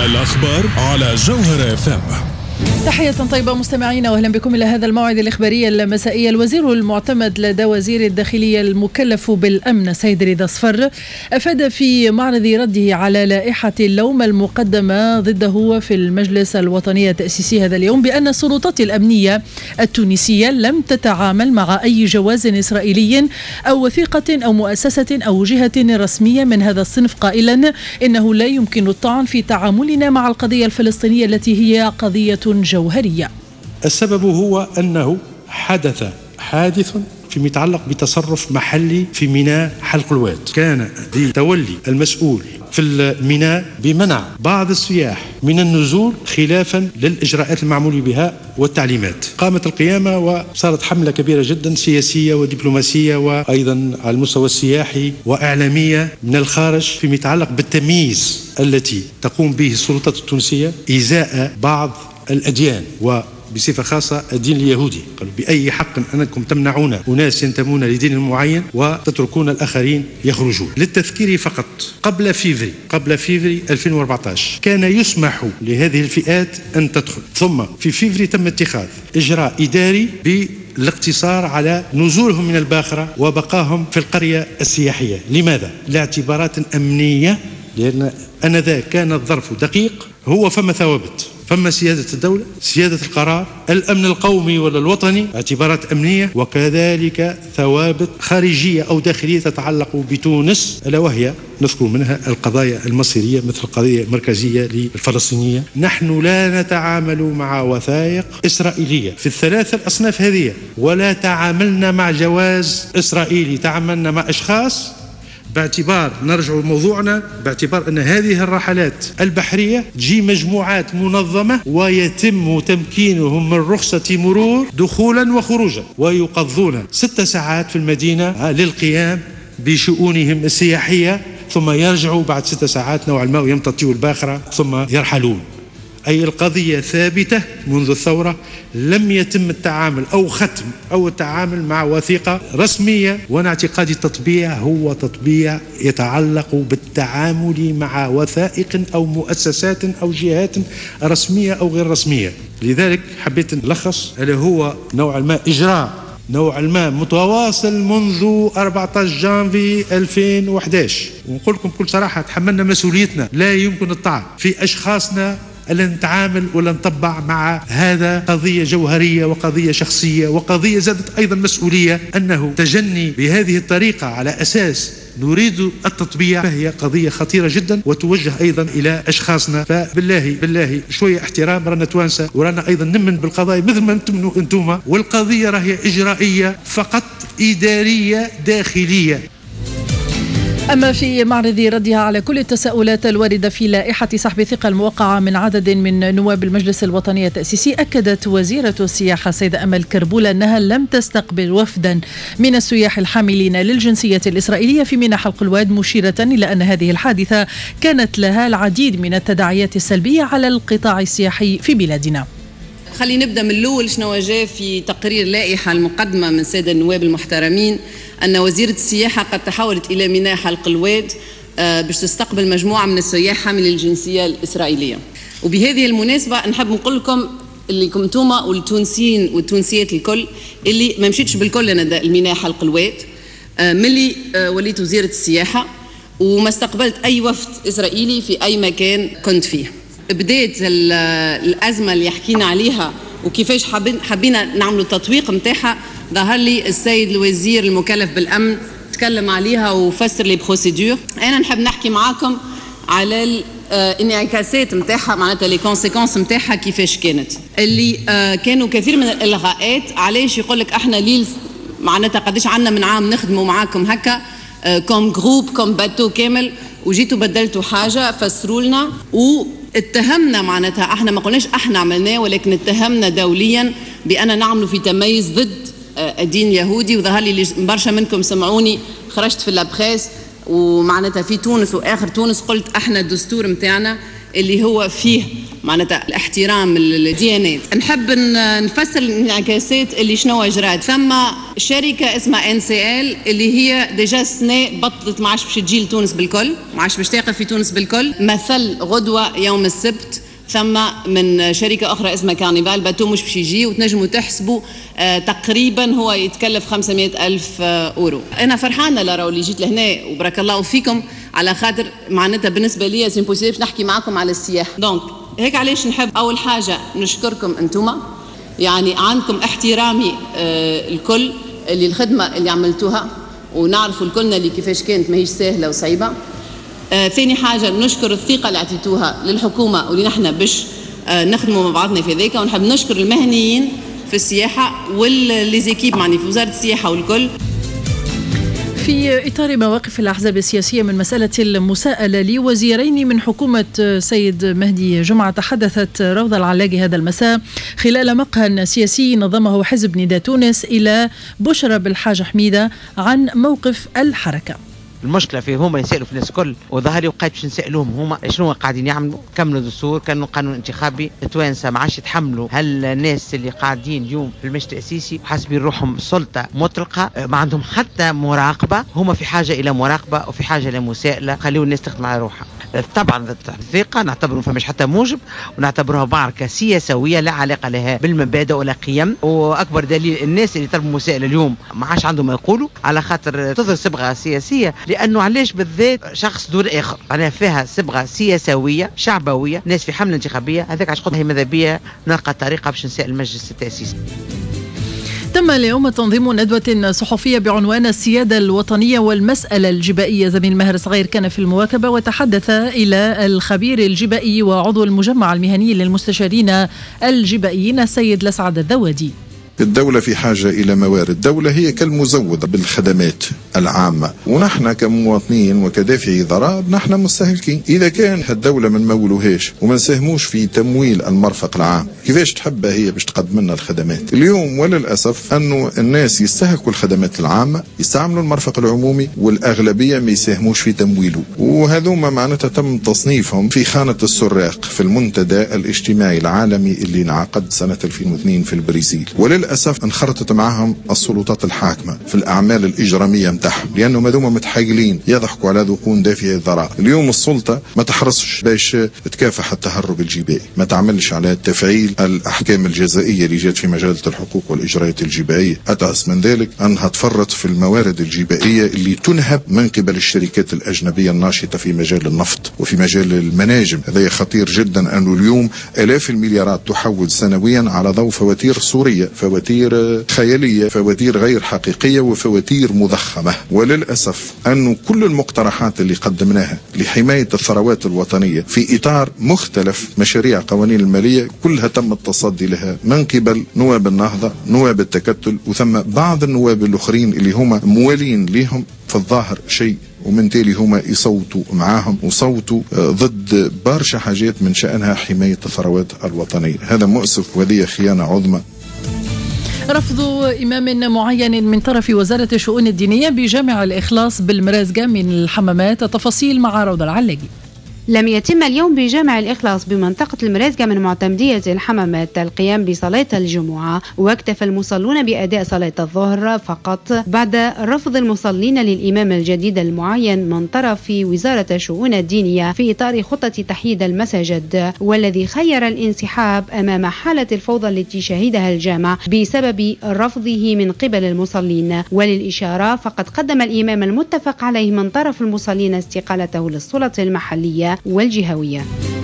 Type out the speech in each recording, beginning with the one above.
الأخبار على جوهر FM. تحية طيبة مستمعينا وأهلا بكم إلى هذا الموعد الإخباري المسائي. الوزير المعتمد لدى وزير الداخلية المكلف بالأمن سيد رضا صفر أفاد في معرض رده على لائحة اللوم المقدمة ضده في المجلس الوطني التأسيسي هذا اليوم بأن السلطات الأمنية التونسية لم تتعامل مع أي جواز إسرائيلي أو وثيقة أو مؤسسة أو جهة رسمية من هذا الصنف، قائلا إنه لا يمكن الطعن في تعاملنا مع القضية الفلسطينية التي هي قضية جوهرية. السبب هو أنه حدث حادث فيما يتعلق بتصرف محلي في ميناء حلق الواد. كان بتولي المسؤول في الميناء بمنع بعض السياح من النزول خلافا للإجراءات المعمول بها والتعليمات. قامت القيامة وصارت حملة كبيرة جدا سياسية ودبلوماسية وأيضا على المستوى السياحي وإعلامية من الخارج فيما يتعلق بالتمييز التي تقوم به السلطات التونسية إزاء بعض الأديان وبصفة خاصة الدين اليهودي. قالوا بأي حق أنكم تمنعون أناس ينتمون لدين معين وتتركون الآخرين يخرجون. للتذكير فقط، قبل فيفري 2014 كان يسمح لهذه الفئات أن تدخل، ثم في فيفري تم اتخاذ إجراء إداري بالاقتصار على نزولهم من الباخرة وبقاهم في القرية السياحية. لماذا؟ لاعتبارات أمنية، لأن أنذاك كان الظرف دقيق. هو فما ثوابت، فما سيادة الدولة، سيادة القرار، الأمن القومي ولا الوطني، اعتبارات أمنية، وكذلك ثوابت خارجية أو داخلية تتعلق بتونس، ألا وهي نذكر منها القضايا المصيرية مثل القضية المركزية للفلسطينية. نحن لا نتعامل مع وثائق إسرائيلية في الثلاث الأصناف هذه، ولا تعاملنا مع جواز إسرائيلي، تعاملنا مع أشخاص باعتبار، نرجع لموضوعنا، باعتبار أن هذه الرحلات البحرية تجي مجموعات منظمة ويتم تمكينهم من رخصة مرور دخولا وخروجا، ويقضون 6 ساعات في المدينة للقيام بشؤونهم السياحية، ثم يرجعوا بعد 6 ساعات نوعا ما ويمتطوا الباخرة ثم يرحلون. أي القضية ثابتة منذ الثورة، لم يتم التعامل أو ختم أو التعامل مع وثيقة رسمية. وأنا اعتقادي التطبيع هو تطبيع يتعلق بالتعامل مع وثائق أو مؤسسات أو جهات رسمية أو غير رسمية. لذلك حبيت نلخص، اللي هو نوعا ما إجراء نوعا ما متواصل منذ 14 جانفي 2011. ونقول لكم بكل صراحة تحملنا مسؤوليتنا، لا يمكن الطعن في أشخاصنا ألا نتعامل ولا نطبع مع هذا. قضية جوهرية وقضية شخصية وقضية زادت أيضا مسؤولية. أنه تجني بهذه الطريقة على أساس نريد التطبيع فهي قضية خطيرة جدا وتوجه أيضا إلى أشخاصنا. فبالله شوية احترام، رانا توانسة ورانا أيضا نمن بالقضايا مثل ما تمنوا أنتم، والقضية راهي إجرائية فقط، إدارية داخلية. أما في معرض ردها على كل التساؤلات الواردة في لائحة سحب الثقة الموقعة من عدد من نواب المجلس الوطني التأسيسي، أكدت وزيرة السياحة سيدة أمل كربولة أنها لم تستقبل وفدا من السياح الحاملين للجنسية الإسرائيلية في ميناء حلق الواد، مشيرة إلى أن هذه الحادثة كانت لها العديد من التداعيات السلبية على القطاع السياحي في بلادنا. خلينا نبدأ من الأول. شنو جاء في تقرير اللائحة المقدمة من السادة النواب المحترمين؟ أن وزيرة السياحة قد تحولت إلى ميناء حلق الواد باش تستقبل مجموعة من السياح حامل الجنسية الإسرائيلية. وبهذه المناسبة نحب نقول لكم اللي كنتوما والتونسيين والتونسيات الكل اللي ما مشيتش بالكل أنا الميناء حلق الواد ملي وليت وزيرة السياحة وما استقبلت أي وفد إسرائيلي في أي مكان كنت فيه. بداية الأزمة اللي حكينا عليها وكيفاش حبينا نعملوا التطويق متاعها، ظهر لي السيد الوزير المكلف بالأمن تكلم عليها وفسر لي بروسيدور. أنا نحب نحكي معاكم على الانعكاسات متاعها، معناتها لي كونسيكونس متاعها كيفاش كانت. اللي كانوا كثير من الإلغاءات. علاش يقول لك احنا ليل معناتها قديش عنا من عام نخدموا معاكم هكا كوم جروب كوم باتو كامل، وجيتوا بدلتوا حاجة فسروا لنا اتهمنا. معناتها احنا ما قلناش احنا عملناه، ولكن اتهمنا دوليا بأن نعملوا في تميز ضد الدين اليهودي. وظهر لي برشا منكم سمعوني خرجت في اللابخيس ومعناتها في تونس واخر تونس قلت احنا الدستور متاعنا اللي هو فيه معناتها الاحترام الديانات. نحب نفسر الانعكاسات اللي شنو جرات. ثم شركة اسمها NCL اللي هي ديجا السنة بطلت، ما عادش باش تجي لتونس بالكل، ما عادش باش تقف في تونس بالكل. مثل غدوة يوم السبت ثم من شركة أخرى اسمها كارنيفال باتو مش باش يجي، وتنجموا تحسبوا تقريبا هو يتكلف 500,000 أورو. أنا فرحانة لراو اللي جيت لهنا وبارك الله فيكم، على خاطر معناتها بالنسبة لي سيمبوسيبل باش نحكي معكم على السياحة. دونك هيك علاش نحب أول حاجة نشكركم أنتوما، يعني عندكم احترامي الكل اللي الخدمة اللي عملتوها، ونعرفوا الكلنا اللي كيفاش كانت ماهيش سهلة وصعيبة. ثاني حاجة نشكر الثقة اللي اعطيتوها للحكومة واللي نحن باش نخدموا مع بعضنا في ذيك، ونحب نشكر المهنيين في السياحة والليزيكيب معني في وزارة السياحة والكل. في إطار مواقف الأحزاب السياسية من مسألة المساءلة لوزيرين من حكومة سيد مهدي جمعة، تحدثت روضة العلاقي هذا المساء خلال مقهى سياسي نظمه حزب نداء تونس إلى بشرى بالحاج حميدة عن موقف الحركة. المشكله فيه هما يسالوا في الناس كل، وظهري وقيت باش نسالوهم هما شنو قاعدين يعملوا. كملوا دستور، كانوا قانون انتخابي، التوانسه ما عادش يتحملوا هالناس اللي قاعدين اليوم في المجلس التاسيسي حاسبين روحهم سلطه مطلقه، ما عندهم حتى مراقبه. هما في حاجه الى مراقبه وفي حاجه الى مساءله، خليوا الناس تخدم على روحها. طبعا الثقه نعتبره فماش حتى موجب، ونعتبرها معركه سياسويه لا علاقه لها بالمبادئ ولا قيم. واكبر دليل الناس اللي طلبوا مساءله اليوم ما عادش عندهم ما يقولوا، على خاطر تظهر صبغه سياسيه. لانه علاش بالذات شخص دون اخر، انا فيها صبغه سياسويه شعبويه، ناس في حمله انتخابيه، هذاك علاش قلت هي ماذا بيا نلقى طريقه باش نسال المجلس التاسيسي. تم اليوم تنظيم ندوة صحفية بعنوان السيادة الوطنية والمسألة الجبائية. زميل ماهر صغير كان في المواكبة وتحدث إلى الخبير الجبائي وعضو المجمع المهني للمستشارين الجبائيين السيد لسعد الذوادي. الدولة في حاجة إلى موارد. الدولة هي كالمزودة بالخدمات العامة، ونحن كمواطنين وكدافعي ضرائب نحن مستهلكين. إذا كان الدولة من مولوهاش وما نساهموش في تمويل المرفق العام، كيفاش تحبها هي باش تقدم لنا الخدمات؟ اليوم وللأسف أنه الناس يستهلكوا الخدمات العامة، يستعملوا المرفق العمومي، والأغلبية ما يساهموش في تمويله، وهذوما معناتها تم تصنيفهم في خانة السراق في المنتدى الاجتماعي العالمي اللي انعقد سنة 2002 في البرازيل. وللأسف انخرطت معهم السلطات الحاكمة في الأعمال الإجرامية متاعهم، لأنهم هذوما متحايلين يضحكوا على ذقون دافعي الضرائب. اليوم السلطة ما تحرصش باش تكافح التهرب الجبائي، ما تعملش على تفعيل الأحكام الجزائية اللي جات في مجال الحقوق والإجراءات الجبائية. أتعس من ذلك أنها تفرط في الموارد الجبائية اللي تنهب من قبل الشركات الأجنبية الناشطة في مجال النفط وفي مجال المناجم. هذا خطير جدا، أنه اليوم آلاف المليارات تحول سنويا على ضوء فواتير سورية، فواتير خيالية، فواتير غير حقيقية، وفواتير مضخمة. وللأسف أنه كل المقترحات اللي قدمناها لحماية الثروات الوطنية في إطار مختلف مشاريع قوانين المالية كلها تم التصدي لها من قبل نواب النهضة، نواب التكتل، وثم بعض النواب الآخرين اللي هم موالين لهم في الظاهر شيء، ومن تالي هما يصوتوا معاهم وصوتوا ضد برشا حاجات من شأنها حماية الثروات الوطنية. هذا مؤسف وهذه خيانة عظمى. رفض إمام معين من طرف وزارة الشؤون الدينية بجامع الإخلاص بالمرازقة من الحمامات. التفاصيل مع روضة العلاقي. لم يتم اليوم بجامع الإخلاص بمنطقة المرازقة من معتمدية الحمامات القيام بصلاة الجمعة، واكتفى المصلون بأداء صلاة الظهر فقط بعد رفض المصلين للإمام الجديد المعين من طرف وزارة الشؤون الدينية في إطار خطة تحييد المساجد، والذي خير الانسحاب أمام حالة الفوضى التي شهدها الجامع بسبب رفضه من قبل المصلين. وللإشارة فقد قدم الإمام المتفق عليه من طرف المصلين استقالته للسلطة المحلية والجهوية.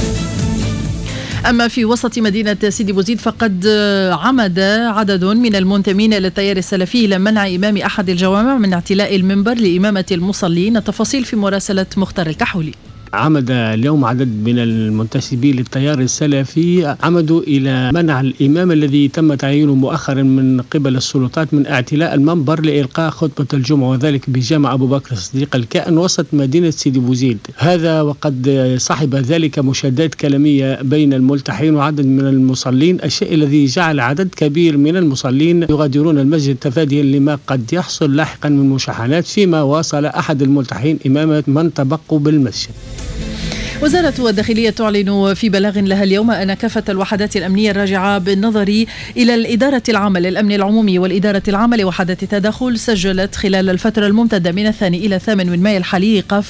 أما في وسط مدينة سيدي بوزيد فقد عمد عدد من المنتمين للتيار السلفي إلى منع إمام أحد الجوامع من اعتلاء المنبر لإمامة المصلين. التفاصيل في مراسلة مختار الكحولي. عمد اليوم عدد من المنتسبين للتيار السلفي عمدوا إلى منع الإمام الذي تم تعيينه مؤخرا من قبل السلطات من اعتلاء المنبر لإلقاء خطبة الجمعة، وذلك بجامع أبو بكر الصديق الكائن وسط مدينة سيدي بوزيد. هذا وقد صاحب ذلك مشادات كلامية بين الملتحين وعدد من المصلين، الشيء الذي جعل عدد كبير من المصلين يغادرون المسجد تفاديا لما قد يحصل لاحقا من مشاحنات، فيما واصل أحد الملتحين إمامة من تبقوا بالمسجد. وزارة الداخلية تعلن في بلاغ لها اليوم أن كافة الوحدات الأمنية الراجعة بالنظر إلى الإدارة العامة للأمن العمومي والإدارة العامة لوحدات التدخل سجلت خلال الفترة الممتدة من 2 إلى 8 من مايو الحالي إيقاف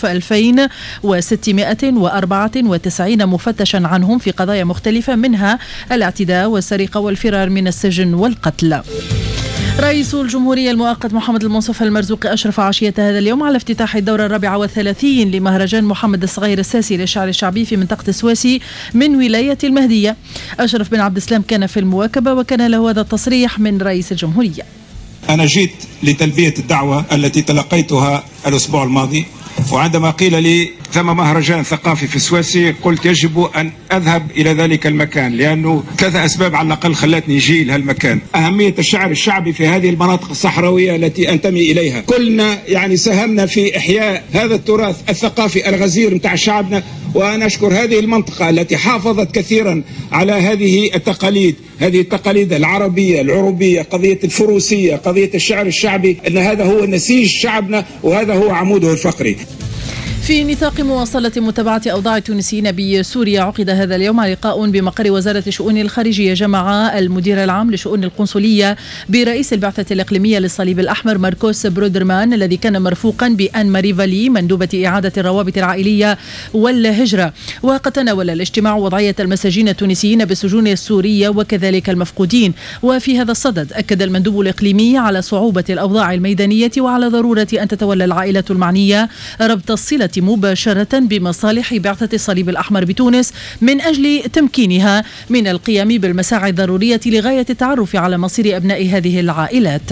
2694 مفتشا عنهم في قضايا مختلفة، منها الاعتداء والسرقة والفرار من السجن والقتل. رئيس الجمهورية المؤقت محمد المنصف المرزوقي أشرف عشية هذا اليوم على افتتاح الدورة 34 لمهرجان محمد الصغير الساسي للشعر الشعبي في منطقة السواسي من ولاية المهدية. أشرف بن عبد السلام كان في المواكبة وكان له هذا التصريح من رئيس الجمهورية: أنا جيت لتلبية الدعوة التي تلقيتها الأسبوع الماضي، وعندما قيل لي ثم مهرجان ثقافي في السواسي قلت يجب أن أذهب إلى ذلك المكان، لأنه 3 أسباب على الأقل خلتني أجي لهالمكان. أهمية الشعر الشعبي في هذه المناطق الصحراوية التي أنتمي إليها، كلنا يعني ساهمنا في إحياء هذا التراث الثقافي الغزير متاع شعبنا، وأنا أشكر هذه المنطقة التي حافظت كثيرا على هذه التقاليد العربية العروبية، قضية الفروسية، قضية الشعر الشعبي، أن هذا هو نسيج شعبنا وهذا هو عموده الفقري. في نطاق مواصلة متابعة أوضاع التونسيين بسوريا، عقد هذا اليوم لقاء بمقر وزارة الشؤون الخارجية جمع المدير العام لشؤون القنصلية برئيس البعثة الإقليمية للصليب الأحمر ماركوس برودرمان، الذي كان مرفوقا بآن ماري فالي مندوبة إعادة الروابط العائلية والهجرة. وقد تناول الاجتماع وضعية المساجين التونسيين بالسجون السورية وكذلك المفقودين. وفي هذا الصدد أكد المندوب الإقليمي على صعوبة الأوضاع الميدانية وعلى ضرورة أن تتولى العائلة المعنية ربط الصلة مباشرة بمصالح بعثة الصليب الأحمر بتونس من أجل تمكينها من القيام بالمساعي الضرورية لغاية التعرف على مصير أبناء هذه العائلات.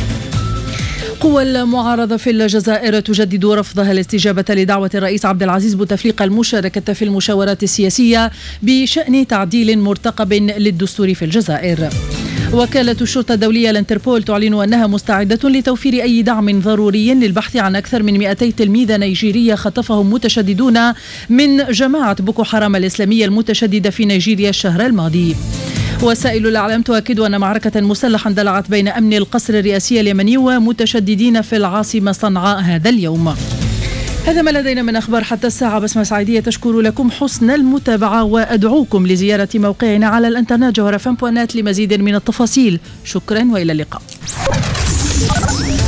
قوى المعارضة في الجزائر تجدد رفضها الاستجابة لدعوة الرئيس عبد العزيز بوتفليقة المشاركة في المشاورات السياسية بشأن تعديل مرتقب للدستور في الجزائر. وكالة الشرطة الدولية الانتربول تعلن أنها مستعدة لتوفير أي دعم ضروري للبحث عن أكثر من 200 تلميذ نيجيري خطفهم متشددون من جماعة بوكو حرام الإسلامية المتشددة في نيجيريا الشهر الماضي. وسائل الإعلام تؤكد أن معركة مسلحة اندلعت بين أمن القصر الرئاسي اليمني ومتشددين في العاصمة صنعاء هذا اليوم. هذا ما لدينا من أخبار حتى الساعة. بسمة سعيدية تشكر لكم حسن المتابعة وأدعوكم لزيارة موقعنا على الإنترنت جوهرفم.net لمزيد من التفاصيل. شكرا وإلى اللقاء.